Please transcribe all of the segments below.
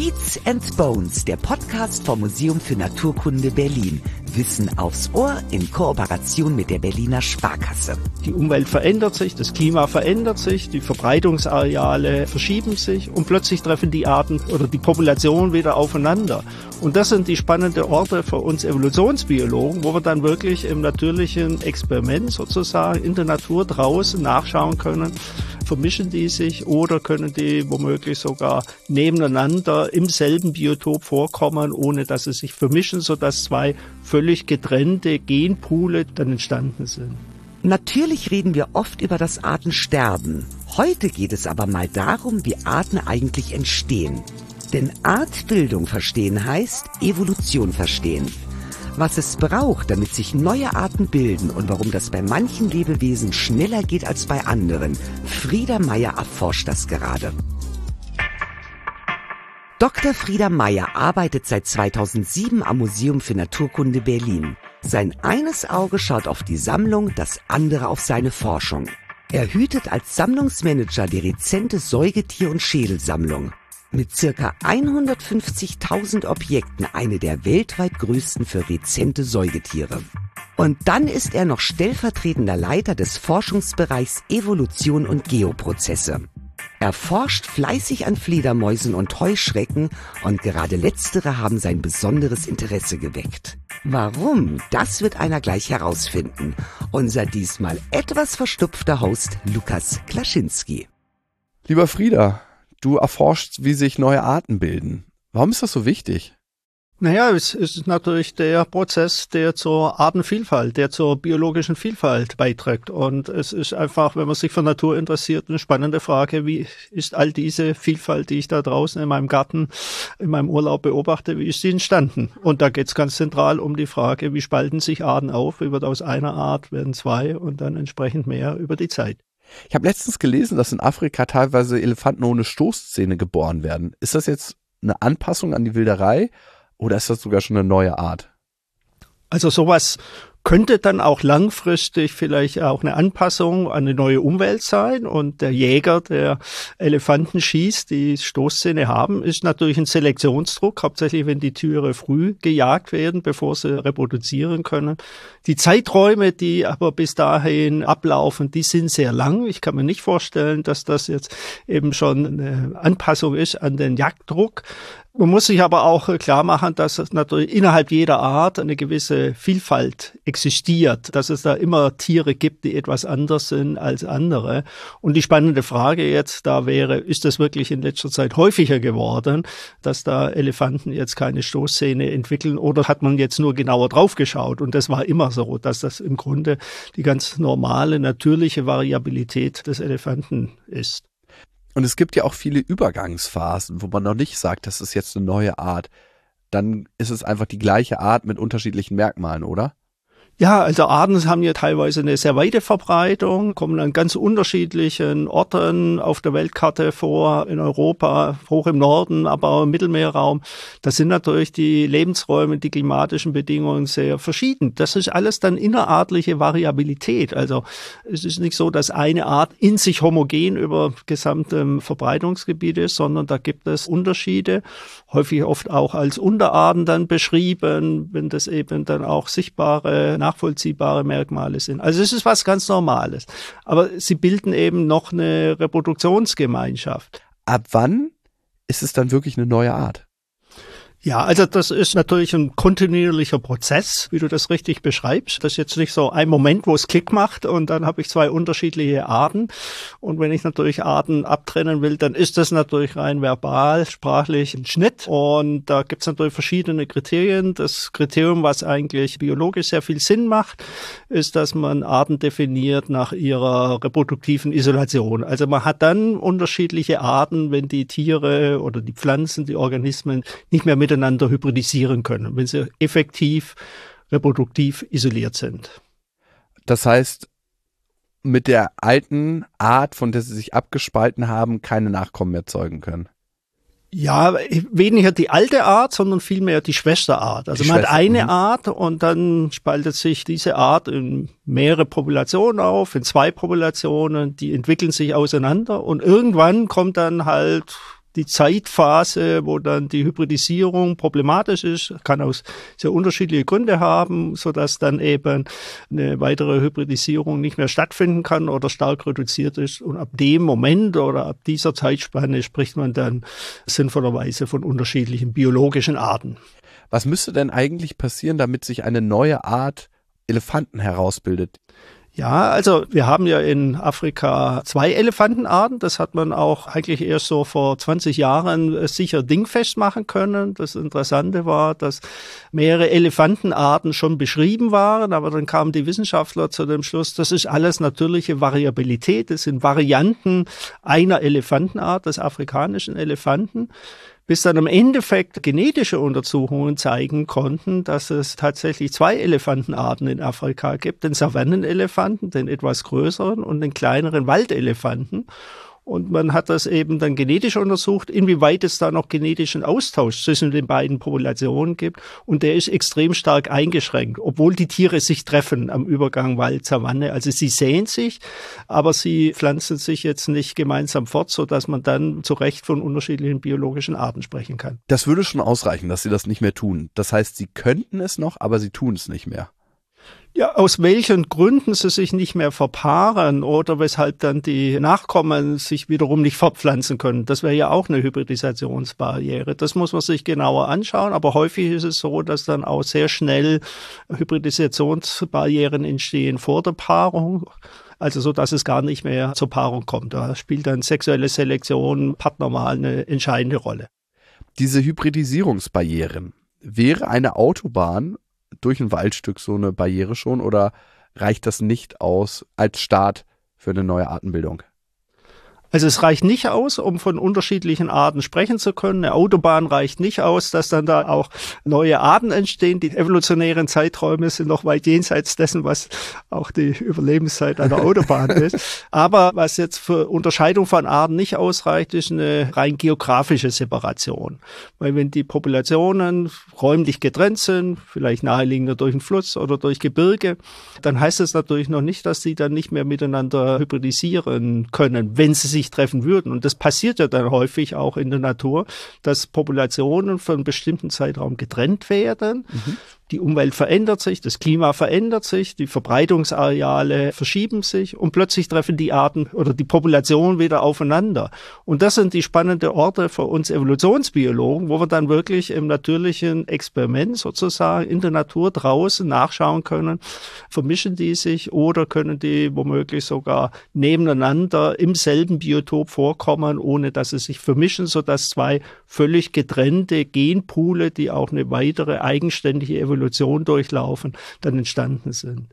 Beats and Bones, der Podcast vom Museum für Naturkunde Berlin. Wissen aufs Ohr in Kooperation mit der Berliner Sparkasse. Die Umwelt verändert sich, das Klima verändert sich, die Verbreitungsareale verschieben sich und plötzlich treffen die Arten oder die Populationen wieder aufeinander. Und das sind die spannenden Orte für uns Evolutionsbiologen, wo wir dann wirklich im natürlichen Experiment sozusagen in der Natur draußen nachschauen können, vermischen die sich oder können die womöglich sogar nebeneinander im selben Biotop vorkommen, ohne dass sie sich vermischen, sodass zwei völlig getrennte Genpoole dann entstanden sind. Natürlich reden wir oft über das Artensterben. Heute geht es aber mal darum, wie Arten eigentlich entstehen. Denn Artbildung verstehen heißt Evolution verstehen. Was es braucht, damit sich neue Arten bilden und warum das bei manchen Lebewesen schneller geht als bei anderen. Frieda Meyer erforscht das gerade. Dr. Frieda Meyer arbeitet seit 2007 am Museum für Naturkunde Berlin. Sein eines Auge schaut auf die Sammlung, das andere auf seine Forschung. Er hütet als Sammlungsmanager die rezente Säugetier- und Schädelsammlung. Mit ca. 150.000 Objekten eine der weltweit größten für rezente Säugetiere. Und dann ist er noch stellvertretender Leiter des Forschungsbereichs Evolution und Geoprozesse. Er forscht fleißig an Fledermäusen und Heuschrecken und gerade letztere haben sein besonderes Interesse geweckt. Warum? Das wird einer gleich herausfinden. Unser diesmal etwas verstupfter Host Lukas Klaschinski. Lieber Frieda, du erforschst, wie sich neue Arten bilden. Warum ist das so wichtig? Naja, es ist natürlich der Prozess, der zur Artenvielfalt, der zur biologischen Vielfalt beiträgt. Und es ist einfach, wenn man sich für Natur interessiert, eine spannende Frage, wie ist all diese Vielfalt, die ich da draußen in meinem Garten, in meinem Urlaub beobachte, wie ist sie entstanden? Und da geht es ganz zentral um die Frage, wie spalten sich Arten auf? Wie wird aus einer Art, werden zwei und dann entsprechend mehr über die Zeit? Ich habe letztens gelesen, dass in Afrika teilweise Elefanten ohne Stoßzähne geboren werden. Ist das jetzt eine Anpassung an die Wilderei? Oder ist das sogar schon eine neue Art? Also sowas könnte dann auch langfristig vielleicht auch eine Anpassung an eine neue Umwelt sein. Und der Jäger, der Elefanten schießt, die Stoßzähne haben, ist natürlich ein Selektionsdruck, hauptsächlich wenn die Tiere früh gejagt werden, bevor sie reproduzieren können. Die Zeiträume, die aber bis dahin ablaufen, die sind sehr lang. Ich kann mir nicht vorstellen, dass das jetzt eben schon eine Anpassung ist an den Jagddruck. Man muss sich aber auch klar machen, dass es natürlich innerhalb jeder Art eine gewisse Vielfalt existiert, dass es da immer Tiere gibt, die etwas anders sind als andere. Und die spannende Frage jetzt da wäre, ist das wirklich in letzter Zeit häufiger geworden, dass da Elefanten jetzt keine Stoßzähne entwickeln, oder hat man jetzt nur genauer drauf geschaut? Und das war immer so, dass das im Grunde die ganz normale, natürliche Variabilität des Elefanten ist. Und es gibt ja auch viele Übergangsphasen, wo man noch nicht sagt, das ist jetzt eine neue Art. Dann ist es einfach die gleiche Art mit unterschiedlichen Merkmalen, oder? Ja, also Arten haben ja teilweise eine sehr weite Verbreitung, kommen an ganz unterschiedlichen Orten auf der Weltkarte vor, in Europa, hoch im Norden, aber auch im Mittelmeerraum. Da sind natürlich die Lebensräume, die klimatischen Bedingungen sehr verschieden. Das ist alles dann innerartliche Variabilität. Also es ist nicht so, dass eine Art in sich homogen über gesamtem Verbreitungsgebiet ist, sondern da gibt es Unterschiede, häufig oft auch als Unterarten dann beschrieben, wenn das eben dann auch sichtbare, nachvollziehbare Merkmale sind. Also es ist was ganz Normales. Aber sie bilden eben noch eine Reproduktionsgemeinschaft. Ab wann ist es dann wirklich eine neue Art? Ja, also das ist natürlich ein kontinuierlicher Prozess, wie du das richtig beschreibst. Das ist jetzt nicht so ein Moment, wo es Klick macht und dann habe ich zwei unterschiedliche Arten. Und wenn ich natürlich Arten abtrennen will, dann ist das natürlich rein verbal, sprachlich ein Schnitt. Und da gibt es natürlich verschiedene Kriterien. Das Kriterium, was eigentlich biologisch sehr viel Sinn macht, ist, dass man Arten definiert nach ihrer reproduktiven Isolation. Also man hat dann unterschiedliche Arten, wenn die Tiere oder die Pflanzen, die Organismen nicht mehr miteinander hybridisieren können, wenn sie effektiv reproduktiv isoliert sind. Das heißt, mit der alten Art, von der sie sich abgespalten haben, keine Nachkommen mehr zeugen können? Ja, weniger die alte Art, sondern vielmehr die Schwesterart. Also man hat eine Art und dann spaltet sich diese Art in mehrere Populationen auf, in zwei Populationen, die entwickeln sich auseinander und irgendwann kommt dann halt die Zeitphase, wo dann die Hybridisierung problematisch ist, kann auch sehr unterschiedliche Gründe haben, sodass dann eben eine weitere Hybridisierung nicht mehr stattfinden kann oder stark reduziert ist. Und ab dem Moment oder ab dieser Zeitspanne spricht man dann sinnvollerweise von unterschiedlichen biologischen Arten. Was müsste denn eigentlich passieren, damit sich eine neue Art Elefanten herausbildet? Ja, also wir haben ja in Afrika 2 Elefantenarten. Das hat man auch eigentlich erst so vor 20 Jahren sicher dingfest machen können. Das Interessante war, dass mehrere Elefantenarten schon beschrieben waren, aber dann kamen die Wissenschaftler zu dem Schluss, das ist alles natürliche Variabilität. Das sind Varianten einer Elefantenart, des afrikanischen Elefanten. Bis dann im Endeffekt genetische Untersuchungen zeigen konnten, dass es tatsächlich 2 Elefantenarten in Afrika gibt, den Savannenelefanten, den etwas größeren, und den kleineren Waldelefanten. Und man hat das eben dann genetisch untersucht, inwieweit es da noch genetischen Austausch zwischen den beiden Populationen gibt. Und der ist extrem stark eingeschränkt, obwohl die Tiere sich treffen am Übergang Wald-Savanne. Also sie sehen sich, aber sie pflanzen sich jetzt nicht gemeinsam fort, sodass man dann zu Recht von unterschiedlichen biologischen Arten sprechen kann. Das würde schon ausreichen, dass sie das nicht mehr tun. Das heißt, sie könnten es noch, aber sie tun es nicht mehr. Ja, aus welchen Gründen sie sich nicht mehr verpaaren oder weshalb dann die Nachkommen sich wiederum nicht fortpflanzen können. Das wäre ja auch eine Hybridisationsbarriere. Das muss man sich genauer anschauen, aber häufig ist es so, dass dann auch sehr schnell Hybridisationsbarrieren entstehen vor der Paarung. Also so, dass es gar nicht mehr zur Paarung kommt. Da spielt dann sexuelle Selektion, Partnerwahl eine entscheidende Rolle. Diese Hybridisierungsbarrieren, wäre eine Autobahn durch ein Waldstück so eine Barriere schon oder reicht das nicht aus als Start für eine neue Artenbildung? Also es reicht nicht aus, um von unterschiedlichen Arten sprechen zu können. Eine Autobahn reicht nicht aus, dass dann da auch neue Arten entstehen. Die evolutionären Zeiträume sind noch weit jenseits dessen, was auch die Überlebenszeit einer Autobahn ist. Aber was jetzt für Unterscheidung von Arten nicht ausreicht, ist eine rein geografische Separation. Weil wenn die Populationen räumlich getrennt sind, vielleicht naheliegender durch einen Fluss oder durch Gebirge, dann heißt es natürlich noch nicht, dass sie dann nicht mehr miteinander hybridisieren können, wenn sie sich treffen würden. Und das passiert ja dann häufig auch in der Natur, dass Populationen für einen bestimmten Zeitraum getrennt werden. Die Umwelt verändert sich, das Klima verändert sich, die Verbreitungsareale verschieben sich und plötzlich treffen die Arten oder die Populationen wieder aufeinander. Und das sind die spannenden Orte für uns Evolutionsbiologen, wo wir dann wirklich im natürlichen Experiment sozusagen in der Natur draußen nachschauen können, vermischen die sich oder können die womöglich sogar nebeneinander im selben Biotop vorkommen, ohne dass sie sich vermischen, sodass 2 völlig getrennte Genpoole, die auch eine weitere eigenständige Evolution durchlaufen, dann entstanden sind.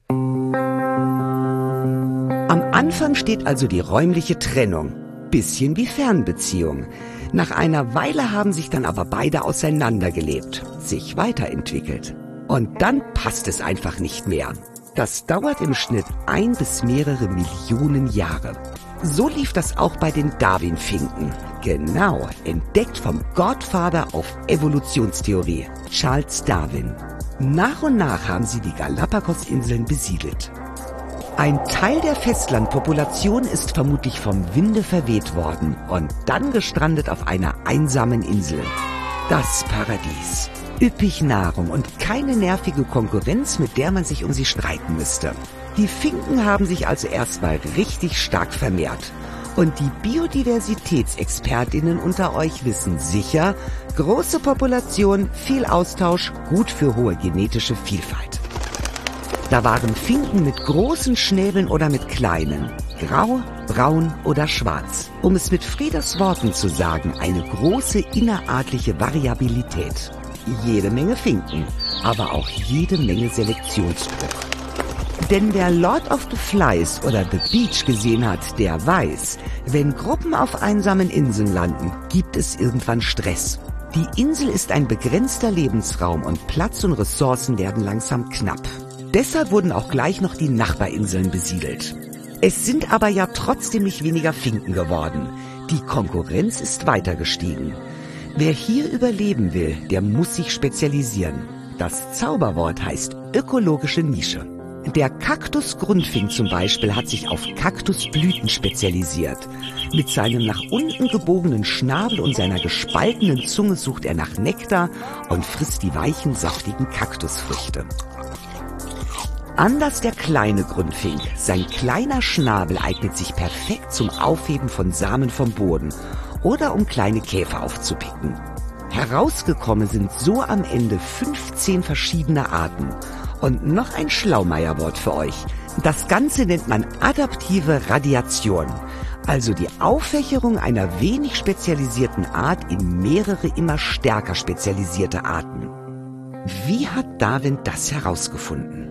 Am Anfang steht also die räumliche Trennung. Bisschen wie Fernbeziehung. Nach einer Weile haben sich dann aber beide auseinandergelebt, sich weiterentwickelt. Und dann passt es einfach nicht mehr. Das dauert im Schnitt 1 bis mehrere Millionen Jahre. So lief das auch bei den Darwin-Finken. Genau, entdeckt vom Godfather auf Evolutionstheorie, Charles Darwin. Nach und nach haben sie die Galapagos-Inseln besiedelt. Ein Teil der Festlandpopulation ist vermutlich vom Winde verweht worden und dann gestrandet auf einer einsamen Insel. Das Paradies. Üppig Nahrung und keine nervige Konkurrenz, mit der man sich um sie streiten müsste. Die Finken haben sich also erstmal richtig stark vermehrt. Und die Biodiversitätsexpertinnen unter euch wissen sicher, große Population, viel Austausch, gut für hohe genetische Vielfalt. Da waren Finken mit großen Schnäbeln oder mit kleinen, grau, braun oder schwarz. Um es mit Frieders Worten zu sagen, eine große innerartliche Variabilität. Jede Menge Finken, aber auch jede Menge Selektionsdruck. Denn wer Lord of the Flies oder The Beach gesehen hat, der weiß, wenn Gruppen auf einsamen Inseln landen, gibt es irgendwann Stress. Die Insel ist ein begrenzter Lebensraum und Platz und Ressourcen werden langsam knapp. Deshalb wurden auch gleich noch die Nachbarinseln besiedelt. Es sind aber ja trotzdem nicht weniger Finken geworden. Die Konkurrenz ist weiter gestiegen. Wer hier überleben will, der muss sich spezialisieren. Das Zauberwort heißt ökologische Nische. Der Kaktusgrundfink zum Beispiel hat sich auf Kaktusblüten spezialisiert. Mit seinem nach unten gebogenen Schnabel und seiner gespaltenen Zunge sucht er nach Nektar und frisst die weichen, saftigen Kaktusfrüchte. Anders der kleine Grünfink. Sein kleiner Schnabel eignet sich perfekt zum Aufheben von Samen vom Boden oder um kleine Käfer aufzupicken. Herausgekommen sind so am Ende 15 verschiedene Arten. Und noch ein Schlaumeierwort für euch. Das Ganze nennt man adaptive Radiation. Also die Auffächerung einer wenig spezialisierten Art in mehrere immer stärker spezialisierte Arten. Wie hat Darwin das herausgefunden?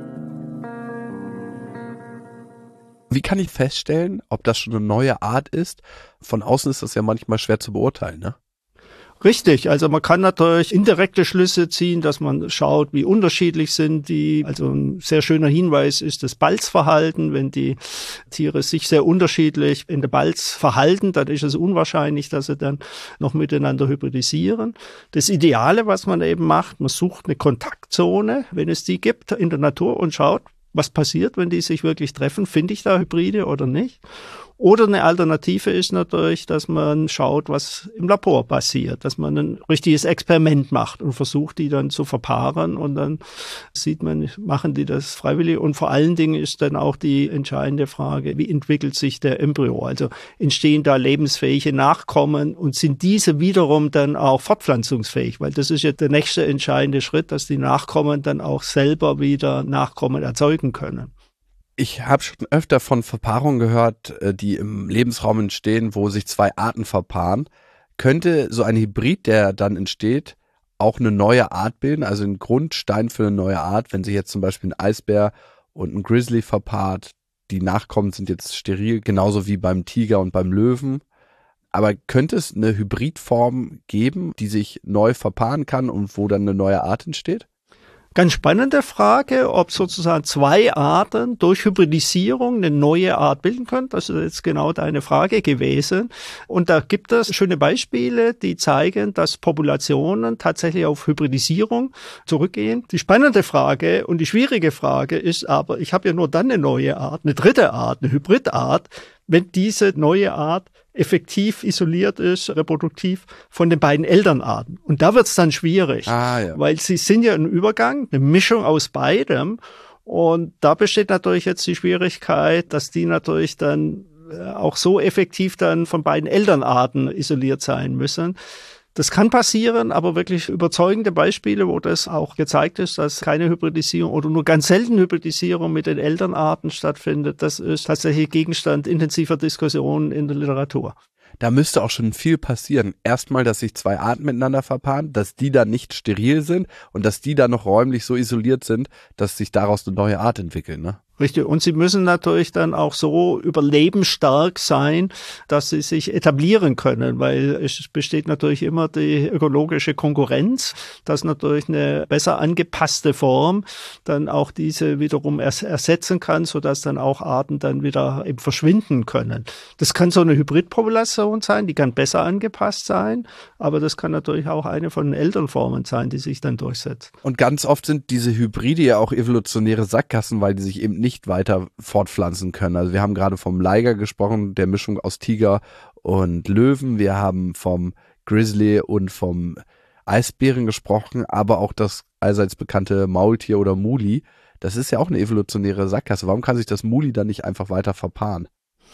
Wie kann ich feststellen, ob das schon eine neue Art ist? Von außen ist das ja manchmal schwer zu beurteilen, ne? Richtig, also man kann natürlich indirekte Schlüsse ziehen, dass man schaut, wie unterschiedlich sind die. Also ein sehr schöner Hinweis ist das Balzverhalten. Wenn die Tiere sich sehr unterschiedlich in der Balz verhalten, dann ist es unwahrscheinlich, dass sie dann noch miteinander hybridisieren. Das Ideale, was man eben macht, man sucht eine Kontaktzone, wenn es die gibt in der Natur und schaut, was passiert, wenn die sich wirklich treffen. Finde ich da Hybride oder nicht? Oder eine Alternative ist natürlich, dass man schaut, was im Labor passiert, dass man ein richtiges Experiment macht und versucht, die dann zu verpaaren und dann sieht man, machen die das freiwillig und vor allen Dingen ist dann auch die entscheidende Frage, wie entwickelt sich der Embryo? Also entstehen da lebensfähige Nachkommen und sind diese wiederum dann auch fortpflanzungsfähig? Weil das ist ja der nächste entscheidende Schritt, dass die Nachkommen dann auch selber wieder Nachkommen erzeugen können. Ich habe schon öfter von Verpaarungen gehört, die im Lebensraum entstehen, wo sich zwei Arten verpaaren. Könnte so ein Hybrid, der dann entsteht, auch eine neue Art bilden, also ein Grundstein für eine neue Art, wenn sich jetzt zum Beispiel ein Eisbär und ein Grizzly verpaart, die Nachkommen sind jetzt steril, genauso wie beim Tiger und beim Löwen. Aber könnte es eine Hybridform geben, die sich neu verpaaren kann und wo dann eine neue Art entsteht? Ganz spannende Frage, ob sozusagen zwei Arten durch Hybridisierung eine neue Art bilden können. Das ist jetzt genau deine Frage gewesen. Und da gibt es schöne Beispiele, die zeigen, dass Populationen tatsächlich auf Hybridisierung zurückgehen. Die spannende Frage und die schwierige Frage ist aber, ich habe ja nur dann eine neue Art, eine dritte Art, eine Hybridart, wenn diese neue Art effektiv isoliert ist, reproduktiv von den beiden Elternarten. Und da wird's dann schwierig, weil sie sind ja ein Übergang, eine Mischung aus beidem. Und da besteht natürlich jetzt die Schwierigkeit, dass die natürlich dann auch so effektiv dann von beiden Elternarten isoliert sein müssen. Das kann passieren, aber wirklich überzeugende Beispiele, wo das auch gezeigt ist, dass keine Hybridisierung oder nur ganz selten Hybridisierung mit den Elternarten stattfindet, das ist tatsächlich Gegenstand intensiver Diskussionen in der Literatur. Da müsste auch schon viel passieren. Erstmal, dass sich zwei Arten miteinander verpaaren, dass die dann nicht steril sind und dass die dann noch räumlich so isoliert sind, dass sich daraus eine neue Art entwickeln, ne? Richtig. Und sie müssen natürlich dann auch so überlebensstark sein, dass sie sich etablieren können, weil es besteht natürlich immer die ökologische Konkurrenz, dass natürlich eine besser angepasste Form dann auch diese wiederum ersetzen kann, sodass dann auch Arten dann wieder eben verschwinden können. Das kann so eine Hybridpopulation sein, die kann besser angepasst sein, aber das kann natürlich auch eine von den Elternformen sein, die sich dann durchsetzt. Und ganz oft sind diese Hybride ja auch evolutionäre Sackgassen, weil die sich eben nicht weiter fortpflanzen können. Also wir haben gerade vom Liger gesprochen, der Mischung aus Tiger und Löwen. Wir haben vom Grizzly und vom Eisbären gesprochen, aber auch das allseits bekannte Maultier oder Muli. Das ist ja auch eine evolutionäre Sackgasse. Warum kann sich das Muli dann nicht einfach weiter verpaaren?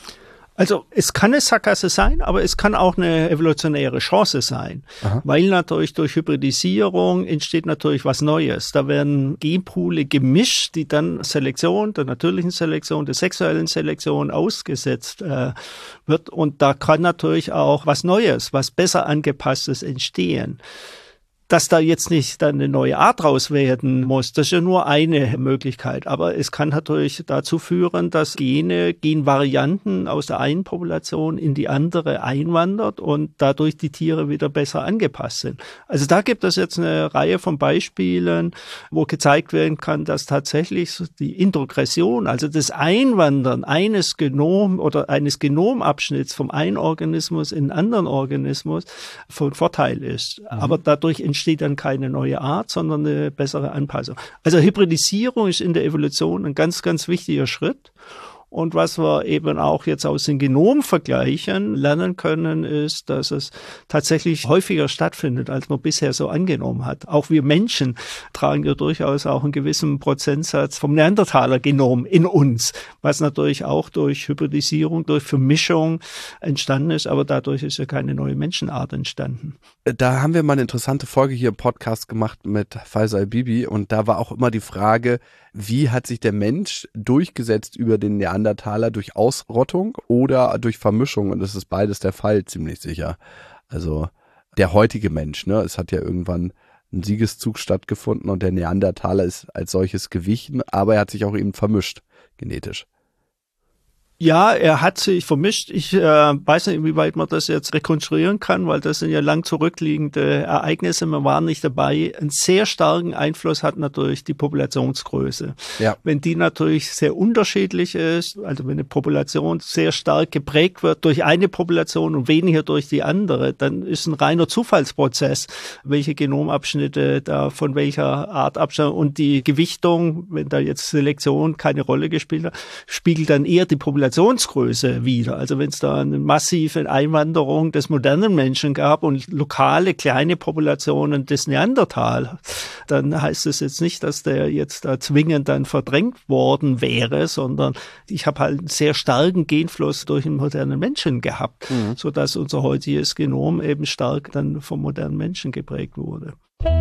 Also es kann eine Sackgasse sein, aber es kann auch eine evolutionäre Chance sein, weil natürlich durch Hybridisierung entsteht natürlich was Neues. Da werden Genpoole gemischt, die dann Selektion, der natürlichen Selektion, der sexuellen Selektion ausgesetzt wird und da kann natürlich auch was Neues, was besser angepasstes entstehen. Dass da jetzt nicht dann eine neue Art draus werden muss, das ist ja nur eine Möglichkeit. Aber es kann natürlich dazu führen, dass Genvarianten aus der einen Population in die andere einwandert und dadurch die Tiere wieder besser angepasst sind. Also da gibt es jetzt eine Reihe von Beispielen, wo gezeigt werden kann, dass tatsächlich die Introgression, also das Einwandern eines Genomabschnitts vom einen Organismus in einen anderen Organismus von Vorteil ist. Aber dadurch entsteht entsteht dann keine neue Art, sondern eine bessere Anpassung. Also Hybridisierung ist in der Evolution ein ganz, ganz wichtiger Schritt. Und was wir eben auch jetzt aus den Genomvergleichen lernen können, ist, dass es tatsächlich häufiger stattfindet, als man bisher so angenommen hat. Auch wir Menschen tragen ja durchaus auch einen gewissen Prozentsatz vom Neandertaler-Genom in uns, was natürlich auch durch Hybridisierung, durch Vermischung entstanden ist, aber dadurch ist ja keine neue Menschenart entstanden. Da haben wir mal eine interessante Folge hier im Podcast gemacht mit Faisal Bibi und da war auch immer die Frage, wie hat sich der Mensch durchgesetzt über den Neandertaler, durch Ausrottung oder durch Vermischung? Und das ist beides der Fall, ziemlich sicher. Also der heutige Mensch, ne? Es hat ja irgendwann ein Siegeszug stattgefunden und der Neandertaler ist als solches gewichen, aber er hat sich auch eben vermischt, genetisch. Ja, er hat sich vermischt. Ich weiß nicht, inwieweit man das jetzt rekonstruieren kann, weil das sind ja lang zurückliegende Ereignisse. Man war nicht dabei. Einen sehr starken Einfluss hat natürlich die Populationsgröße. Ja. Wenn die natürlich sehr unterschiedlich ist, also wenn eine Population sehr stark geprägt wird durch eine Population und weniger durch die andere, dann ist ein reiner Zufallsprozess, welche Genomabschnitte da von welcher Art abstammen. Und die Gewichtung, wenn da jetzt Selektion keine Rolle gespielt hat, spiegelt dann eher die Populationsgröße wieder. Also wenn es da eine massive Einwanderung des modernen Menschen gab und lokale kleine Populationen des Neandertal, dann heißt es jetzt nicht, dass der jetzt da zwingend dann verdrängt worden wäre, sondern ich habe halt einen sehr starken Genfluss durch den modernen Menschen gehabt, sodass unser heutiges Genom eben stark dann vom modernen Menschen geprägt wurde.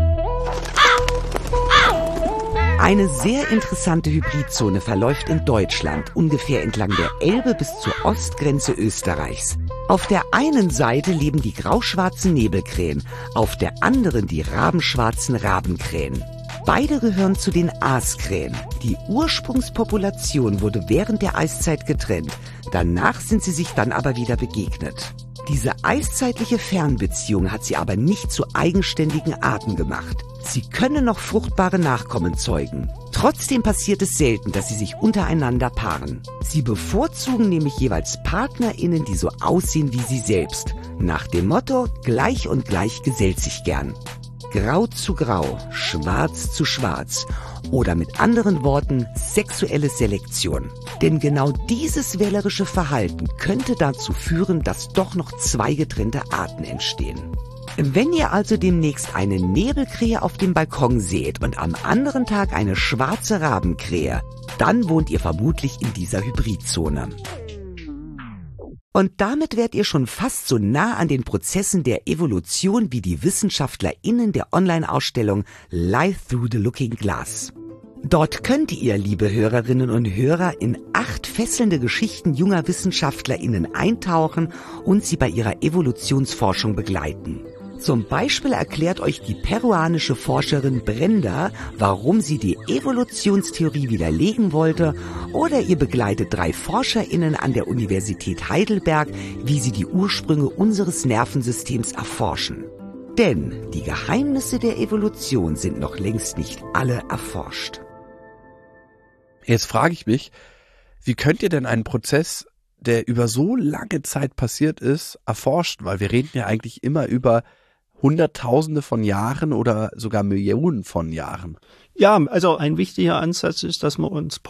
Eine sehr interessante Hybridzone verläuft in Deutschland, ungefähr entlang der Elbe bis zur Ostgrenze Österreichs. Auf der einen Seite leben die grauschwarzen Nebelkrähen, auf der anderen die rabenschwarzen Rabenkrähen. Beide gehören zu den Aaskrähen. Die Ursprungspopulation wurde während der Eiszeit getrennt. Danach sind sie sich dann aber wieder begegnet. Diese eiszeitliche Fernbeziehung hat sie aber nicht zu eigenständigen Arten gemacht. Sie können noch fruchtbare Nachkommen zeugen. Trotzdem passiert es selten, dass sie sich untereinander paaren. Sie bevorzugen nämlich jeweils PartnerInnen, die so aussehen wie sie selbst. Nach dem Motto, gleich und gleich gesellt sich gern. Grau zu grau, schwarz zu schwarz. Oder mit anderen Worten, sexuelle Selektion. Denn genau dieses wählerische Verhalten könnte dazu führen, dass doch noch zwei getrennte Arten entstehen. Wenn ihr also demnächst eine Nebelkrähe auf dem Balkon seht und am anderen Tag eine schwarze Rabenkrähe, dann wohnt ihr vermutlich in dieser Hybridzone. Und damit wärt ihr schon fast so nah an den Prozessen der Evolution wie die WissenschaftlerInnen der Online-Ausstellung Life Through the Looking Glass. Dort könnt ihr, liebe Hörerinnen und Hörer, in 8 fesselnde Geschichten junger WissenschaftlerInnen eintauchen und sie bei ihrer Evolutionsforschung begleiten. Zum Beispiel erklärt euch die peruanische Forscherin Brenda, warum sie die Evolutionstheorie widerlegen wollte, oder ihr begleitet 3 ForscherInnen an der Universität Heidelberg, wie sie die Ursprünge unseres Nervensystems erforschen. Denn die Geheimnisse der Evolution sind noch längst nicht alle erforscht. Jetzt frage ich mich, wie könnt ihr denn einen Prozess, der über so lange Zeit passiert ist, erforschen? Weil wir reden ja eigentlich immer über Hunderttausende von Jahren oder sogar Millionen von Jahren. Ja, also ein wichtiger Ansatz ist, dass wir uns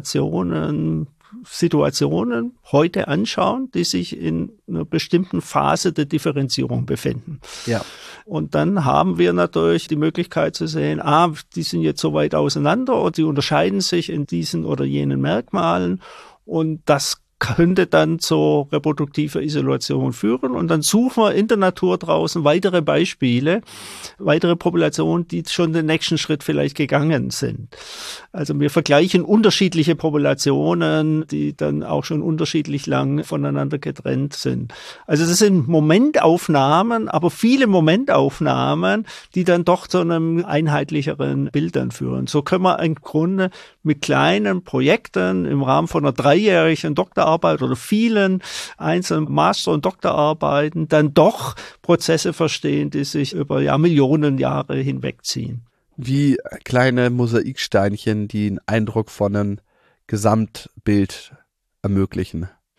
Situationen heute anschauen, die sich in einer bestimmten Phase der Differenzierung befinden. Ja. Und dann haben wir natürlich die Möglichkeit zu sehen, die sind jetzt so weit auseinander und die unterscheiden sich in diesen oder jenen Merkmalen und das könnte dann zu reproduktiver Isolation führen. Und dann suchen wir in der Natur draußen weitere Beispiele, weitere Populationen, die schon den nächsten Schritt vielleicht gegangen sind. Also wir vergleichen unterschiedliche Populationen, die dann auch schon unterschiedlich lang voneinander getrennt sind. Also das sind Momentaufnahmen, aber viele Momentaufnahmen, die dann doch zu einem einheitlicheren Bild dann führen. So können wir im Grunde mit kleinen Projekten im Rahmen von einer 3-jährigen Doktorarbeit oder vielen einzelnen Master- und Doktorarbeiten dann doch Prozesse verstehen, die sich über Millionen Jahre hinwegziehen. Wie kleine Mosaiksteinchen, die einen Eindruck von einem Gesamtbild ermöglichen.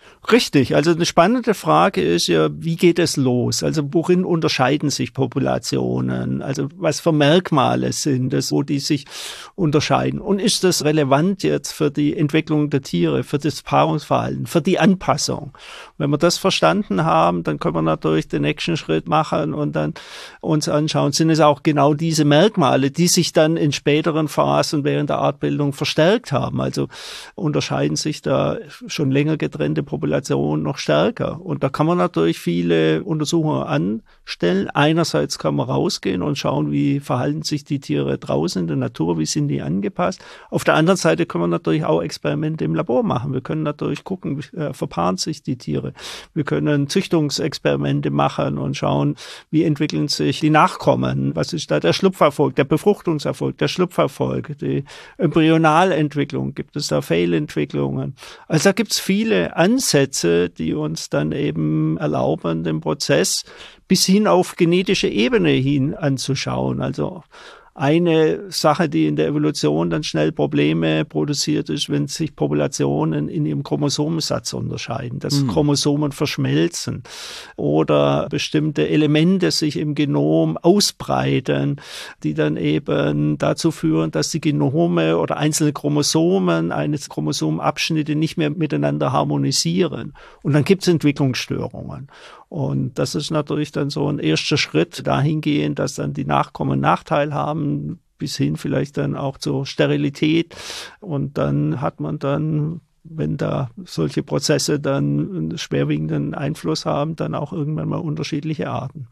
Richtig, also eine spannende Frage ist ja, wie geht es los? Also worin unterscheiden sich Populationen? Also was für Merkmale sind es, wo die sich unterscheiden? Und ist das relevant jetzt für die Entwicklung der Tiere, für das Paarungsverhalten, für die Anpassung? Wenn wir das verstanden haben, dann können wir natürlich den nächsten Schritt machen und dann uns anschauen, sind es auch genau diese Merkmale, die sich dann in späteren Phasen während der Artbildung verstärkt haben? Also unterscheiden sich da schon länger getrennte Populationen noch stärker. Und da kann man natürlich viele Untersuchungen anstellen. Einerseits kann man rausgehen und schauen, wie verhalten sich die Tiere draußen in der Natur, wie sind die angepasst. Auf der anderen Seite können wir natürlich auch Experimente im Labor machen. Wir können natürlich gucken, verpaaren sich die Tiere. Wir können Züchtungsexperimente machen und schauen, wie entwickeln sich die Nachkommen. Was ist da der Schlupferfolg, der Befruchtungserfolg, der Schlupferfolg, die Embryonalentwicklung, gibt es da Fehlentwicklungen. Also da gibt es viele Ansätze, die uns dann eben erlauben, den Prozess bis hin auf genetische Ebene hin anzuschauen. Also eine Sache, die in der Evolution dann schnell Probleme produziert, ist, wenn sich Populationen in ihrem Chromosomensatz unterscheiden, dass Chromosomen verschmelzen oder bestimmte Elemente sich im Genom ausbreiten, die dann eben dazu führen, dass die Genome oder einzelne Chromosomen eines Chromosomenabschnitte nicht mehr miteinander harmonisieren. Und dann gibt es Entwicklungsstörungen. Und das ist natürlich dann so ein erster Schritt dahingehend, dass dann die Nachkommen Nachteil haben, bis hin vielleicht dann auch zur Sterilität. Und dann hat man dann, wenn da solche Prozesse dann einen schwerwiegenden Einfluss haben, dann auch irgendwann mal unterschiedliche Arten.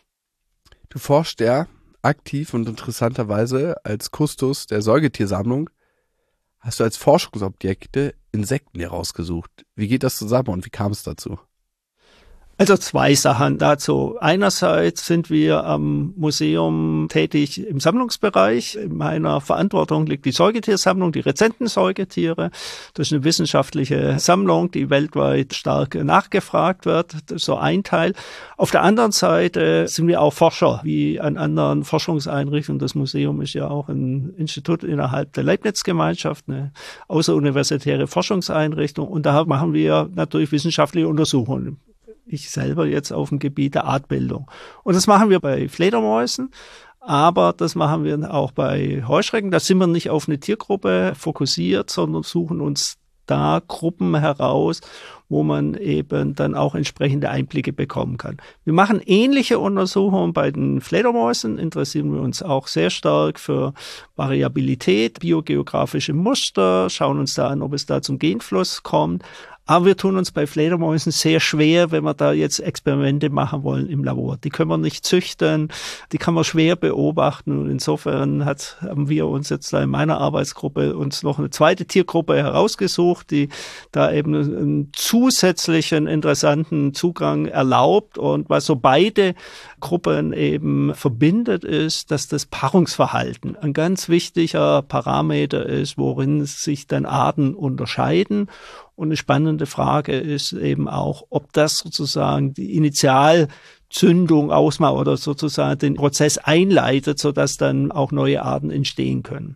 Du forschst ja aktiv und interessanterweise als Kustos der Säugetiersammlung, hast du als Forschungsobjekte Insekten herausgesucht. Wie geht das zusammen und wie kam es dazu? Also zwei Sachen dazu. Einerseits sind wir am Museum tätig im Sammlungsbereich. In meiner Verantwortung liegt die Säugetiersammlung, die rezenten Säugetiere. Das ist eine wissenschaftliche Sammlung, die weltweit stark nachgefragt wird. Das ist so ein Teil. Auf der anderen Seite sind wir auch Forscher, wie an anderen Forschungseinrichtungen. Das Museum ist ja auch ein Institut innerhalb der Leibniz-Gemeinschaft, eine außeruniversitäre Forschungseinrichtung. Und da machen wir natürlich wissenschaftliche Untersuchungen. Ich selber jetzt auf dem Gebiet der Artbildung. Und das machen wir bei Fledermäusen, aber das machen wir auch bei Heuschrecken. Da sind wir nicht auf eine Tiergruppe fokussiert, sondern suchen uns da Gruppen heraus, wo man eben dann auch entsprechende Einblicke bekommen kann. Wir machen ähnliche Untersuchungen bei den Fledermäusen, interessieren wir uns auch sehr stark für Variabilität, biogeografische Muster, schauen uns da an, ob es da zum Genfluss kommt. Aber wir tun uns bei Fledermäusen sehr schwer, wenn wir da jetzt Experimente machen wollen im Labor. Die können wir nicht züchten, die kann man schwer beobachten. Und insofern haben wir uns jetzt da in meiner Arbeitsgruppe uns noch eine zweite Tiergruppe herausgesucht, die da eben einen zusätzlichen interessanten Zugang erlaubt. Und was so beide Gruppen eben verbindet, ist, dass das Paarungsverhalten ein ganz wichtiger Parameter ist, worin sich dann Arten unterscheiden. Und eine spannende Frage ist eben auch, ob das sozusagen die Initialzündung ausmacht oder sozusagen den Prozess einleitet, sodass dann auch neue Arten entstehen können.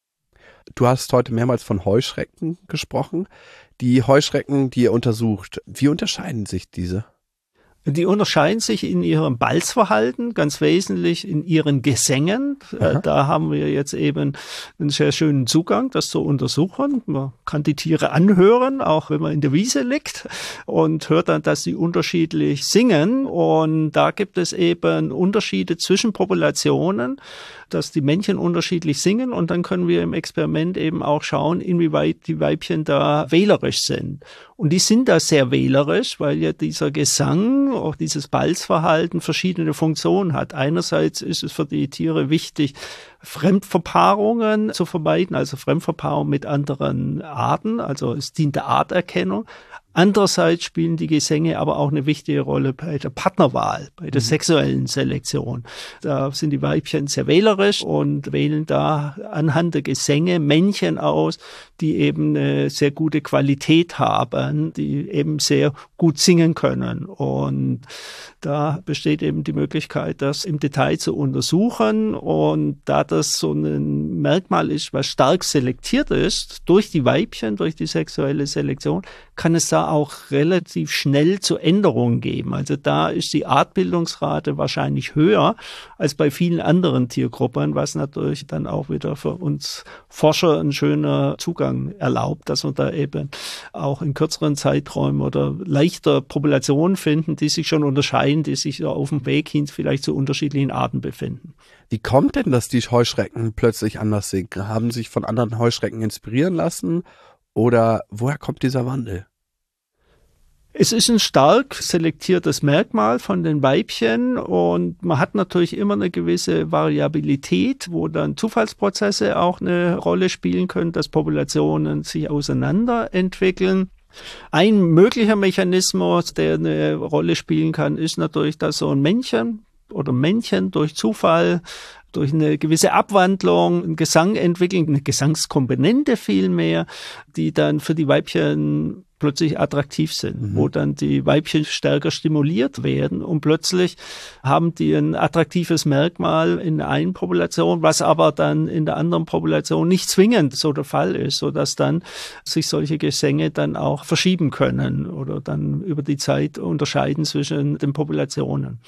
Du hast heute mehrmals von Heuschrecken gesprochen. Die Heuschrecken, die ihr untersucht, wie unterscheiden sich diese? Die unterscheiden sich in ihrem Balzverhalten, ganz wesentlich in ihren Gesängen. Da haben wir jetzt eben einen sehr schönen Zugang, das zu untersuchen. Man kann die Tiere anhören, auch wenn man in der Wiese liegt, und hört dann, dass sie unterschiedlich singen. Und da gibt es eben Unterschiede zwischen Populationen, dass die Männchen unterschiedlich singen. Und dann können wir im Experiment eben auch schauen, inwieweit die Weibchen da wählerisch sind. Und die sind da sehr wählerisch, weil ja dieser Gesang, auch dieses Balzverhalten verschiedene Funktionen hat. Einerseits ist es für die Tiere wichtig, Fremdverpaarungen zu vermeiden, also Fremdverpaarung mit anderen Arten, also es dient der Arterkennung. Andererseits spielen die Gesänge aber auch eine wichtige Rolle bei der Partnerwahl, bei der sexuellen Selektion. Da sind die Weibchen sehr wählerisch und wählen da anhand der Gesänge Männchen aus, die eben eine sehr gute Qualität haben, die eben sehr gut singen können. Und da besteht eben die Möglichkeit, das im Detail zu untersuchen. Und da das so ein Merkmal ist, was stark selektiert ist durch die Weibchen, durch die sexuelle Selektion, kann es da da auch relativ schnell zu Änderungen geben. Also da ist die Artbildungsrate wahrscheinlich höher als bei vielen anderen Tiergruppen, was natürlich dann auch wieder für uns Forscher ein schöner Zugang erlaubt, dass wir da eben auch in kürzeren Zeiträumen oder leichter Populationen finden, die sich schon unterscheiden, die sich auf dem Weg hin vielleicht zu unterschiedlichen Arten befinden. Wie kommt denn, dass die Heuschrecken plötzlich anders sind? Haben sich von anderen Heuschrecken inspirieren lassen oder woher kommt dieser Wandel? Es ist ein stark selektiertes Merkmal von den Weibchen und man hat natürlich immer eine gewisse Variabilität, wo dann Zufallsprozesse auch eine Rolle spielen können, dass Populationen sich auseinander entwickeln. Ein möglicher Mechanismus, der eine Rolle spielen kann, ist natürlich, dass so ein Männchen durch Zufall, durch eine gewisse Abwandlung, einen Gesang entwickeln, eine Gesangskomponente vielmehr, die dann für die Weibchen plötzlich attraktiv sind, wo dann die Weibchen stärker stimuliert werden und plötzlich haben die ein attraktives Merkmal in der einen Population, was aber dann in der anderen Population nicht zwingend so der Fall ist, sodass dann sich solche Gesänge dann auch verschieben können oder dann über die Zeit unterscheiden zwischen den Populationen.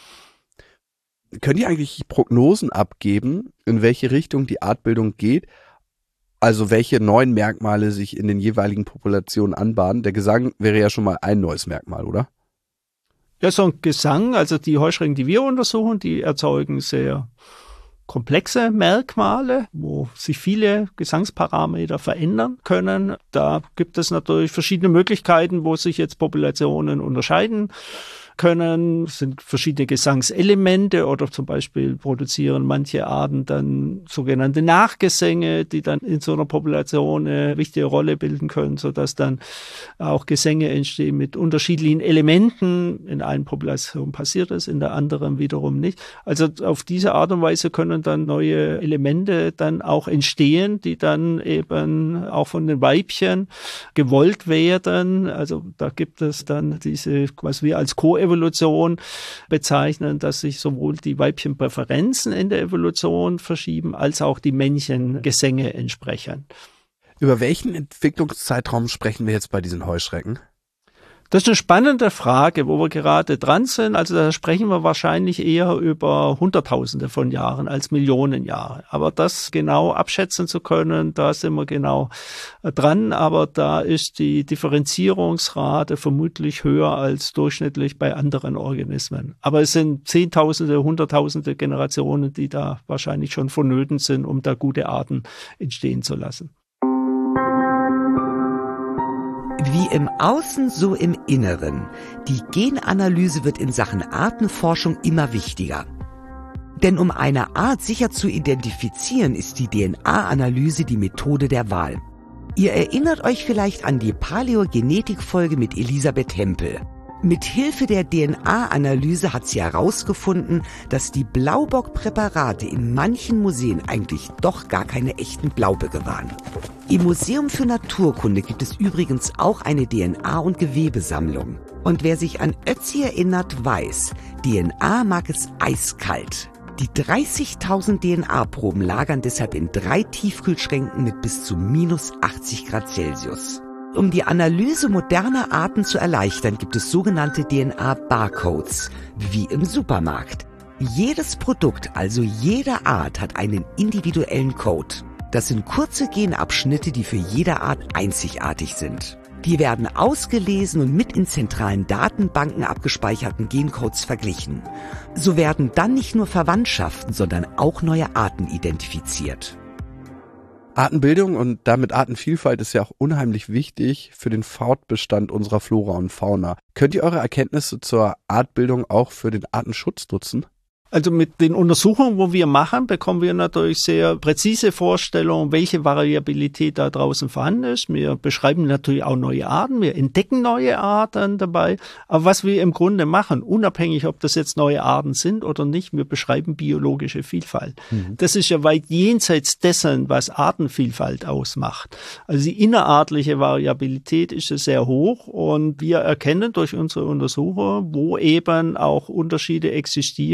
Können die eigentlich Prognosen abgeben, in welche Richtung die Artbildung geht? Also welche neuen Merkmale sich in den jeweiligen Populationen anbahnen? Der Gesang wäre ja schon mal ein neues Merkmal, oder? Ja, so ein Gesang, also die Heuschrecken, die wir untersuchen, die erzeugen sehr komplexe Merkmale, wo sich viele Gesangsparameter verändern können. Da gibt es natürlich verschiedene Möglichkeiten, wo sich jetzt Populationen unterscheiden können. Es sind verschiedene Gesangselemente oder zum Beispiel produzieren manche Arten dann sogenannte Nachgesänge, die dann in so einer Population eine wichtige Rolle bilden können, sodass dann auch Gesänge entstehen mit unterschiedlichen Elementen. In einer Population passiert das, in der anderen wiederum nicht. Also auf diese Art und Weise können dann neue Elemente dann auch entstehen, die dann eben auch von den Weibchen gewollt werden. Also da gibt es dann diese, was wir als Koevolution bezeichnen, dass sich sowohl die Weibchenpräferenzen in der Evolution verschieben, als auch die Männchengesänge entsprechend. Über welchen Entwicklungszeitraum sprechen wir jetzt bei diesen Heuschrecken? Das ist eine spannende Frage, wo wir gerade dran sind. Also da sprechen wir wahrscheinlich eher über Hunderttausende von Jahren als Millionen Jahre. Aber das genau abschätzen zu können, da sind wir genau dran. Aber da ist die Differenzierungsrate vermutlich höher als durchschnittlich bei anderen Organismen. Aber es sind Zehntausende, Hunderttausende Generationen, die da wahrscheinlich schon vonnöten sind, um da gute Arten entstehen zu lassen. Wie im Außen, so im Inneren. Die Genanalyse wird in Sachen Artenforschung immer wichtiger. Denn um eine Art sicher zu identifizieren, ist die DNA-Analyse die Methode der Wahl. Ihr erinnert euch vielleicht an die Paläogenetik-Folge mit Elisabeth Hempel. Mit Hilfe der DNA-Analyse hat sie herausgefunden, dass die Blaubock-Präparate in manchen Museen eigentlich doch gar keine echten Blauböcke waren. Im Museum für Naturkunde gibt es übrigens auch eine DNA- und Gewebesammlung. Und wer sich an Ötzi erinnert, weiß, DNA mag es eiskalt. Die 30.000 DNA-Proben lagern deshalb in 3 Tiefkühlschränken mit bis zu minus 80 Grad Celsius. Um die Analyse moderner Arten zu erleichtern, gibt es sogenannte DNA-Barcodes, wie im Supermarkt. Jedes Produkt, also jede Art, hat einen individuellen Code. Das sind kurze Genabschnitte, die für jede Art einzigartig sind. Die werden ausgelesen und mit in zentralen Datenbanken abgespeicherten Gencodes verglichen. So werden dann nicht nur Verwandtschaften, sondern auch neue Arten identifiziert. Artenbildung und damit Artenvielfalt ist ja auch unheimlich wichtig für den Fortbestand unserer Flora und Fauna. Könnt ihr eure Erkenntnisse zur Artbildung auch für den Artenschutz nutzen? Also mit den Untersuchungen, wo wir machen, bekommen wir natürlich sehr präzise Vorstellungen, welche Variabilität da draußen vorhanden ist. Wir beschreiben natürlich auch neue Arten, wir entdecken neue Arten dabei. Aber was wir im Grunde machen, unabhängig, ob das jetzt neue Arten sind oder nicht, wir beschreiben biologische Vielfalt. Das ist ja weit jenseits dessen, was Artenvielfalt ausmacht. Also die innerartliche Variabilität ist ja sehr hoch und wir erkennen durch unsere Untersuchungen, wo eben auch Unterschiede existieren.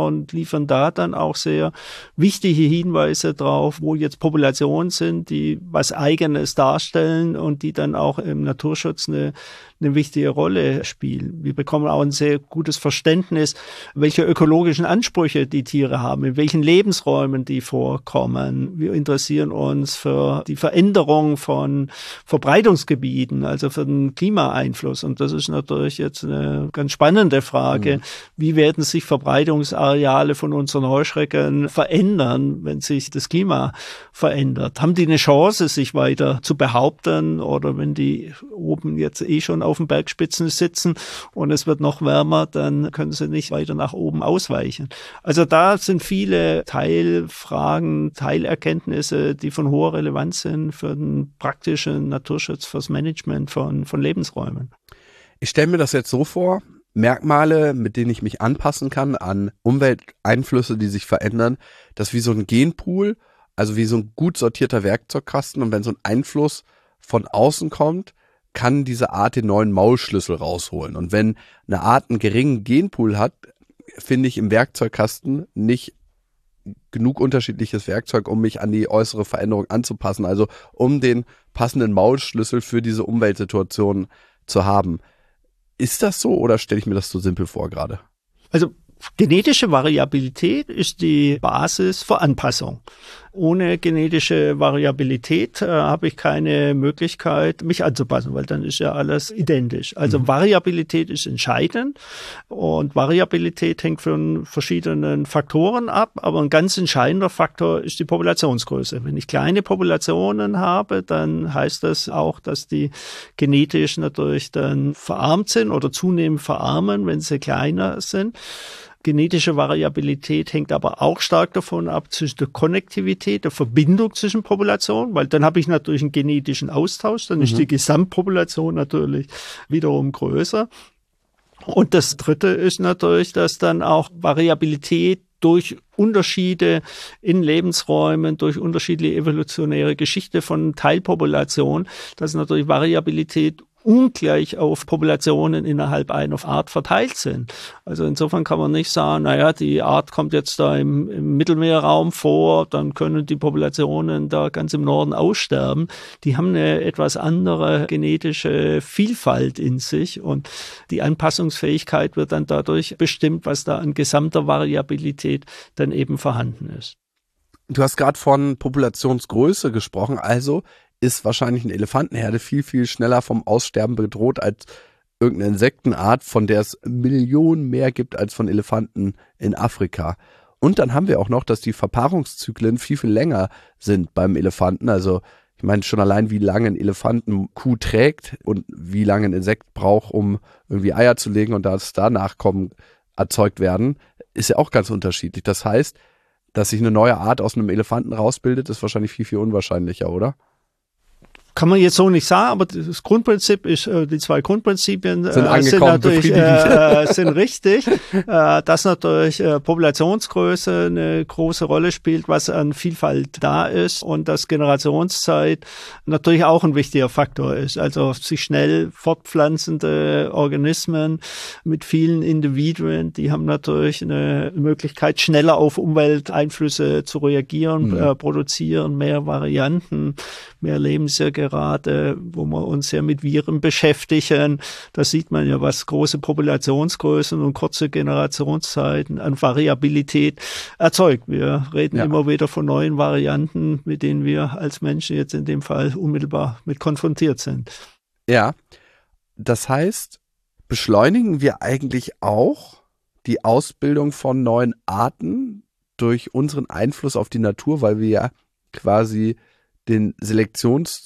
und liefern da dann auch sehr wichtige Hinweise drauf, wo jetzt Populationen sind, die was Eigenes darstellen und die dann auch im Naturschutz eine wichtige Rolle spielen. Wir bekommen auch ein sehr gutes Verständnis, welche ökologischen Ansprüche die Tiere haben, in welchen Lebensräumen die vorkommen. Wir interessieren uns für die Veränderung von Verbreitungsgebieten, also für den Klimaeinfluss. Und das ist natürlich jetzt eine ganz spannende Frage. Wie werden sich Verbreitungsareale von unseren Heuschrecken verändern, wenn sich das Klima verändert? Haben die eine Chance, sich weiter zu behaupten, oder wenn die oben jetzt schon auf den Bergspitzen sitzen und es wird noch wärmer, dann können sie nicht weiter nach oben ausweichen. Also da sind viele Teilfragen, Teilerkenntnisse, die von hoher Relevanz sind für den praktischen Naturschutz, fürs Management von Lebensräumen. Ich stelle mir das jetzt so vor, Merkmale, mit denen ich mich anpassen kann an Umwelteinflüsse, die sich verändern, das wie so ein Genpool, also wie so ein gut sortierter Werkzeugkasten, und wenn so ein Einfluss von außen kommt, kann diese Art den neuen Maulschlüssel rausholen. Und wenn eine Art einen geringen Genpool hat, finde ich im Werkzeugkasten nicht genug unterschiedliches Werkzeug, um mich an die äußere Veränderung anzupassen, also um den passenden Maulschlüssel für diese Umweltsituation zu haben. Ist das so oder stelle ich mir das so simpel vor gerade? Also genetische Variabilität ist die Basis für Anpassung. Ohne genetische Variabilität habe ich keine Möglichkeit, mich anzupassen, weil dann ist ja alles identisch. Also Variabilität ist entscheidend und Variabilität hängt von verschiedenen Faktoren ab, aber ein ganz entscheidender Faktor ist die Populationsgröße. Wenn ich kleine Populationen habe, dann heißt das auch, dass die genetisch natürlich dann verarmt sind oder zunehmend verarmen, wenn sie kleiner sind. Genetische Variabilität hängt aber auch stark davon ab, zwischen der Konnektivität, der Verbindung zwischen Populationen, weil dann habe ich natürlich einen genetischen Austausch, dann ist die Gesamtpopulation natürlich wiederum größer. Und das Dritte ist natürlich, dass dann auch Variabilität durch Unterschiede in Lebensräumen, durch unterschiedliche evolutionäre Geschichte von Teilpopulationen, dass natürlich Variabilität ungleich auf Populationen innerhalb einer Art verteilt sind. Also insofern kann man nicht sagen, naja, die Art kommt jetzt da im Mittelmeerraum vor, dann können die Populationen da ganz im Norden aussterben. Die haben eine etwas andere genetische Vielfalt in sich und die Anpassungsfähigkeit wird dann dadurch bestimmt, was da an gesamter Variabilität dann eben vorhanden ist. Du hast gerade von Populationsgröße gesprochen, also ist wahrscheinlich eine Elefantenherde viel, viel schneller vom Aussterben bedroht als irgendeine Insektenart, von der es Millionen mehr gibt als von Elefanten in Afrika. Und dann haben wir auch noch, dass die Verpaarungszyklen viel, viel länger sind beim Elefanten. Also ich meine schon allein, wie lange ein Elefantenkuh trägt und wie lange ein Insekt braucht, um irgendwie Eier zu legen und dass da Nachkommen erzeugt werden, ist ja auch ganz unterschiedlich. Das heißt, dass sich eine neue Art aus einem Elefanten rausbildet, ist wahrscheinlich viel, viel unwahrscheinlicher, oder? Kann man jetzt so nicht sagen, aber das Grundprinzip ist, die zwei Grundprinzipien sind natürlich sind richtig, dass natürlich Populationsgröße eine große Rolle spielt, was an Vielfalt da ist und dass Generationszeit natürlich auch ein wichtiger Faktor ist. Also sich schnell fortpflanzende Organismen mit vielen Individuen, die haben natürlich eine Möglichkeit, schneller auf Umwelteinflüsse zu reagieren, produzieren mehr Varianten, mehr Lebensjahre. Gerade, wo wir uns ja mit Viren beschäftigen, da sieht man ja, was große Populationsgrößen und kurze Generationszeiten an Variabilität erzeugt. Wir reden immer wieder von neuen Varianten, mit denen wir als Menschen jetzt in dem Fall unmittelbar mit konfrontiert sind. Ja, das heißt, beschleunigen wir eigentlich auch die Ausbildung von neuen Arten durch unseren Einfluss auf die Natur, weil wir ja quasi den Selektionsdruck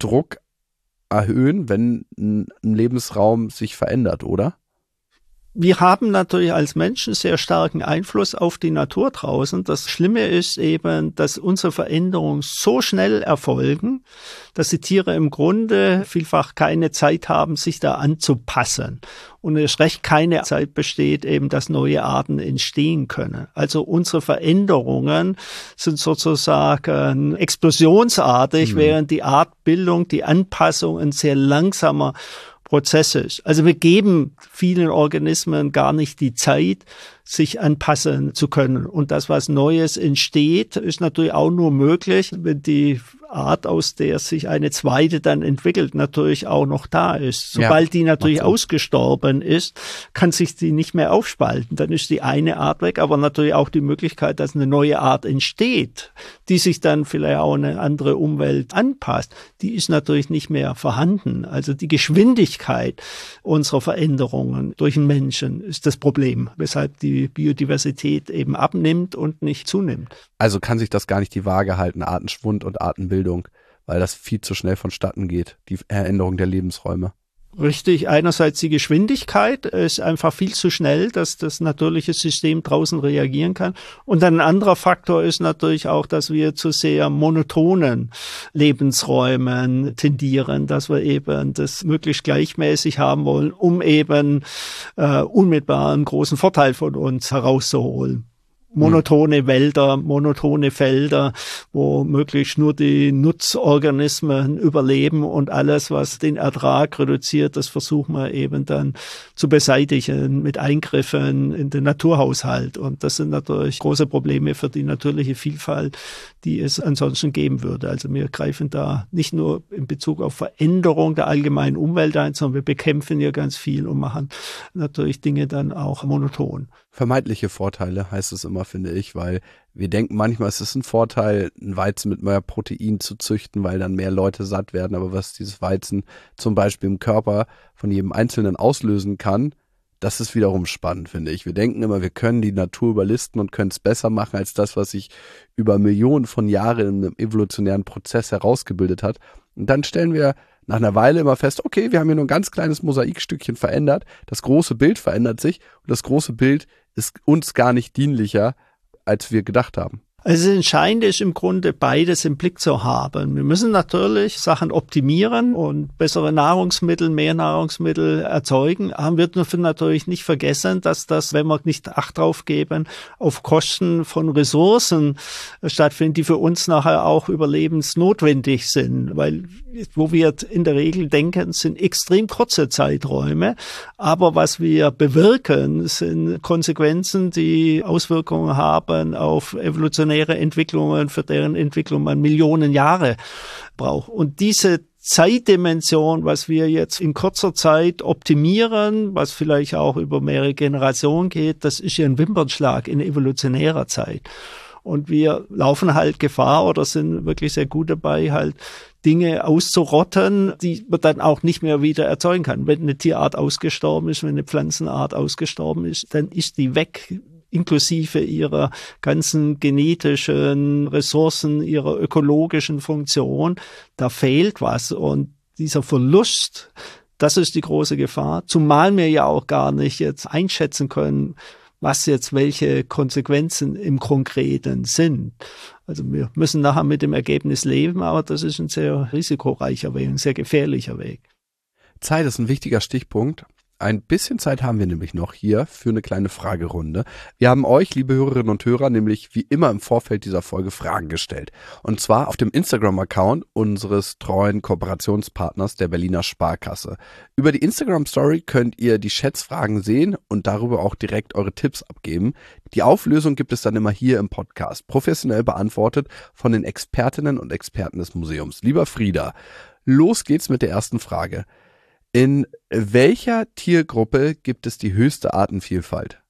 erhöhen, wenn ein Lebensraum sich verändert, oder? Wir haben natürlich als Menschen sehr starken Einfluss auf die Natur draußen. Das Schlimme ist eben, dass unsere Veränderungen so schnell erfolgen, dass die Tiere im Grunde vielfach keine Zeit haben, sich da anzupassen. Und erst recht keine Zeit besteht eben, dass neue Arten entstehen können. Also unsere Veränderungen sind sozusagen explosionsartig, während die Artbildung, die Anpassung ein sehr langsamer Prozess ist. Also wir geben vielen Organismen gar nicht die Zeit, sich anpassen zu können. Und das, was Neues entsteht, ist natürlich auch nur möglich, wenn die Art, aus der sich eine zweite dann entwickelt, natürlich auch noch da ist. Sobald die natürlich ausgestorben ist, kann sich die nicht mehr aufspalten. Dann ist die eine Art weg, aber natürlich auch die Möglichkeit, dass eine neue Art entsteht, die sich dann vielleicht auch an eine andere Umwelt anpasst. Die ist natürlich nicht mehr vorhanden. Also die Geschwindigkeit unserer Veränderungen durch den Menschen ist das Problem, weshalb die Biodiversität eben abnimmt und nicht zunimmt. Also kann sich das gar nicht die Waage halten, Artenschwund und Artenbildung, weil das viel zu schnell vonstatten geht, die Veränderung der Lebensräume. Richtig, einerseits die Geschwindigkeit ist einfach viel zu schnell, dass das natürliche System draußen reagieren kann. Und dann ein anderer Faktor ist natürlich auch, dass wir zu sehr monotonen Lebensräumen tendieren, dass wir eben das möglichst gleichmäßig haben wollen, um eben unmittelbar einen großen Vorteil von uns herauszuholen. Monotone Wälder, monotone Felder, wo möglichst nur die Nutzorganismen überleben und alles, was den Ertrag reduziert, das versuchen wir eben dann zu beseitigen mit Eingriffen in den Naturhaushalt. Und das sind natürlich große Probleme für die natürliche Vielfalt, die es ansonsten geben würde. Also wir greifen da nicht nur in Bezug auf Veränderung der allgemeinen Umwelt ein, sondern wir bekämpfen ja ganz viel und machen natürlich Dinge dann auch monoton. Vermeintliche Vorteile heißt es immer, finde ich, weil wir denken manchmal, es ist ein Vorteil, einen Weizen mit mehr Protein zu züchten, weil dann mehr Leute satt werden. Aber was dieses Weizen zum Beispiel im Körper von jedem Einzelnen auslösen kann, das ist wiederum spannend, finde ich. Wir denken immer, wir können die Natur überlisten und können es besser machen als das, was sich über Millionen von Jahren in einem evolutionären Prozess herausgebildet hat. Und dann stellen wir nach einer Weile immer fest, okay, wir haben hier nur ein ganz kleines Mosaikstückchen verändert, das große Bild verändert sich und das große Bild ist uns gar nicht dienlicher, als wir gedacht haben. Also das Entscheidende ist im Grunde, beides im Blick zu haben. Wir müssen natürlich Sachen optimieren und bessere Nahrungsmittel, mehr Nahrungsmittel erzeugen. Aber wir dürfen natürlich nicht vergessen, dass das, wenn wir nicht Acht drauf geben, auf Kosten von Ressourcen stattfindet, die für uns nachher auch überlebensnotwendig sind. Weil wo wir in der Regel denken, sind extrem kurze Zeiträume. Aber was wir bewirken, sind Konsequenzen, die Auswirkungen haben auf evolutionäre Entwicklungen, für deren Entwicklung man Millionen Jahre braucht. Und diese Zeitdimension, was wir jetzt in kurzer Zeit optimieren, was vielleicht auch über mehrere Generationen geht, das ist ja ein Wimpernschlag in evolutionärer Zeit. Und wir laufen halt Gefahr oder sind wirklich sehr gut dabei, halt Dinge auszurotten, die man dann auch nicht mehr wieder erzeugen kann. Wenn eine Tierart ausgestorben ist, wenn eine Pflanzenart ausgestorben ist, dann ist die weg, inklusive ihrer ganzen genetischen Ressourcen, ihrer ökologischen Funktion. Da fehlt was. Und dieser Verlust, das ist die große Gefahr. Zumal wir ja auch gar nicht jetzt einschätzen können, was jetzt welche Konsequenzen im Konkreten sind. Also wir müssen nachher mit dem Ergebnis leben, aber das ist ein sehr risikoreicher Weg, ein sehr gefährlicher Weg. Zeit ist ein wichtiger Stichpunkt. Ein bisschen Zeit haben wir nämlich noch hier für eine kleine Fragerunde. Wir haben euch, liebe Hörerinnen und Hörer, nämlich wie immer im Vorfeld dieser Folge Fragen gestellt. Und zwar auf dem Instagram-Account unseres treuen Kooperationspartners der Berliner Sparkasse. Über die Instagram-Story könnt ihr die Schätzfragen sehen und darüber auch direkt eure Tipps abgeben. Die Auflösung gibt es dann immer hier im Podcast, professionell beantwortet von den Expertinnen und Experten des Museums. Lieber Frieda, los geht's mit der ersten Frage. In welcher Tiergruppe gibt es die höchste Artenvielfalt?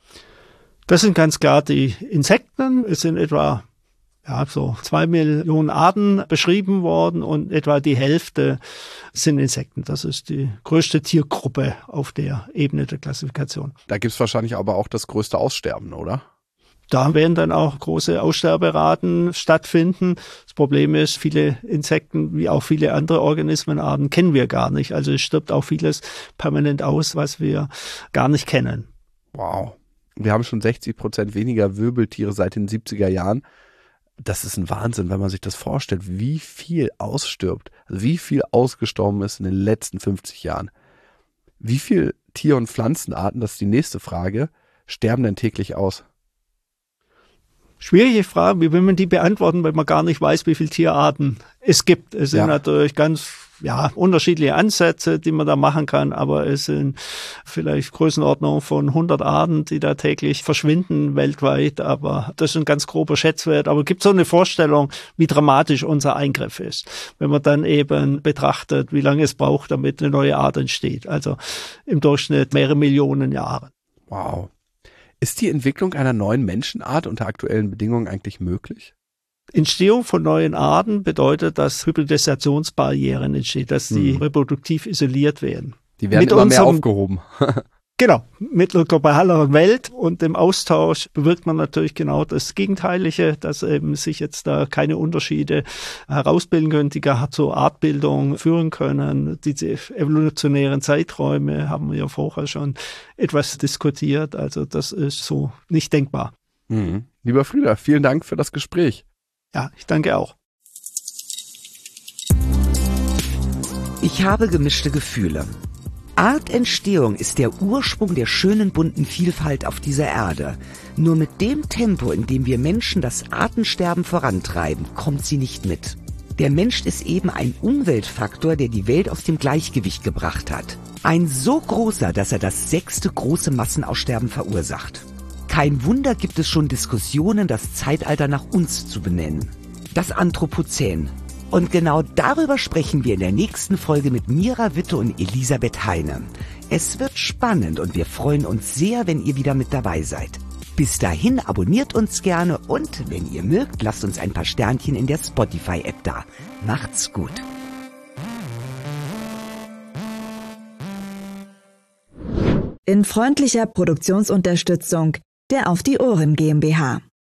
Das sind ganz klar die Insekten. Es sind etwa so 2 Millionen Arten beschrieben worden und etwa die Hälfte sind Insekten. Das ist die größte Tiergruppe auf der Ebene der Klassifikation. Da gibt es wahrscheinlich aber auch das größte Aussterben, oder? Da werden dann auch große Aussterberaten stattfinden. Das Problem ist, viele Insekten wie auch viele andere Organismenarten kennen wir gar nicht. Also es stirbt auch vieles permanent aus, was wir gar nicht kennen. Wow. Wir haben schon 60% weniger Wirbeltiere seit den 70er Jahren. Das ist ein Wahnsinn, wenn man sich das vorstellt, wie viel ausstirbt, also wie viel ausgestorben ist in den letzten 50 Jahren. Wie viel Tier- und Pflanzenarten, das ist die nächste Frage, sterben denn täglich aus? Schwierige Frage, wie will man die beantworten, wenn man gar nicht weiß, wie viele Tierarten es gibt. Es sind natürlich ganz unterschiedliche Ansätze, die man da machen kann, aber es sind vielleicht Größenordnung von 100 Arten, die da täglich verschwinden weltweit, aber das ist ein ganz grober Schätzwert. Aber es gibt so eine Vorstellung, wie dramatisch unser Eingriff ist, wenn man dann eben betrachtet, wie lange es braucht, damit eine neue Art entsteht. Also im Durchschnitt mehrere Millionen Jahre. Wow. Ist die Entwicklung einer neuen Menschenart unter aktuellen Bedingungen eigentlich möglich? Entstehung von neuen Arten bedeutet, dass Hybridisationsbarrieren entstehen, dass die reproduktiv isoliert werden. Die werden immer mehr aufgehoben. Genau, mit einer globaleren Welt und dem Austausch bewirkt man natürlich genau das Gegenteilige, dass eben sich jetzt da keine Unterschiede herausbilden können, die gar zur Artbildung führen können. Diese evolutionären Zeiträume haben wir ja vorher schon etwas diskutiert, also das ist so nicht denkbar. Lieber Frieder, vielen Dank für das Gespräch. Ja, ich danke auch. Ich habe gemischte Gefühle. Artentstehung ist der Ursprung der schönen bunten Vielfalt auf dieser Erde. Nur mit dem Tempo, in dem wir Menschen das Artensterben vorantreiben, kommt sie nicht mit. Der Mensch ist eben ein Umweltfaktor, der die Welt aus dem Gleichgewicht gebracht hat. Ein so großer, dass er das 6. große Massenaussterben verursacht. Kein Wunder gibt es schon Diskussionen, das Zeitalter nach uns zu benennen. Das Anthropozän. Und genau darüber sprechen wir in der nächsten Folge mit Mira Witte und Elisabeth Heine. Es wird spannend und wir freuen uns sehr, wenn ihr wieder mit dabei seid. Bis dahin abonniert uns gerne und, wenn ihr mögt, lasst uns ein paar Sternchen in der Spotify-App da. Macht's gut. In freundlicher Produktionsunterstützung der Auf die Ohren GmbH.